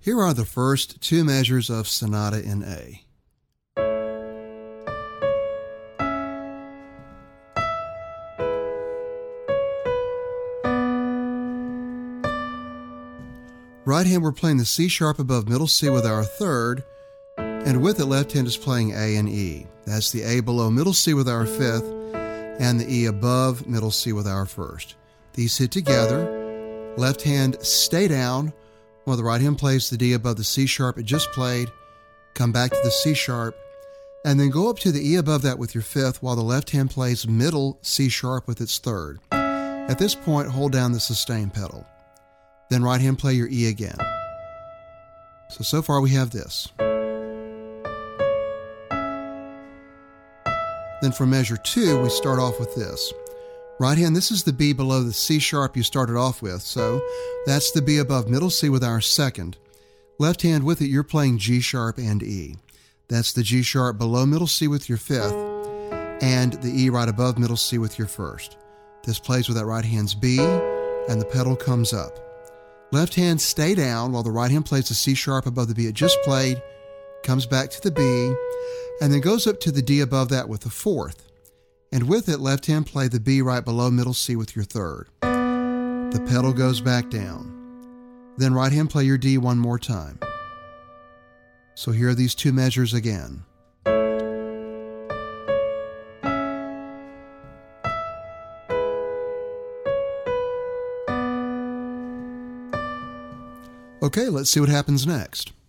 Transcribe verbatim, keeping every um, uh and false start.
Here are the first two measures of Sonata in A. Right hand we're playing the C sharp above middle C with our third, and with it left hand is playing A and E. That's the A below middle C with our fifth, and the E above middle C with our first. These hit together. Left hand stay down while the right hand plays the D above the C sharp it just played. Come back to the C sharp, and then go up to the E above that with your fifth while the left hand plays middle C sharp with its third. At this point, hold down the sustain pedal. Then right hand play your E again. So, so far we have this. Then for measure two, we start off with this. Right hand, this is the B below the C sharp you started off with, so that's the B above middle C with our second. Left hand with it, you're playing G sharp and E. That's the G sharp below middle C with your fifth, and the E right above middle C with your first. This plays with that right hand's B, and the pedal comes up. Left hand stay down while the right hand plays the C sharp above the B it just played, comes back to the B, and then goes up to the D above that with the fourth. And with it, left hand play the B right below middle C with your third. The pedal goes back down. Then right hand play your D one more time. So here are these two measures again. Okay, let's see what happens next.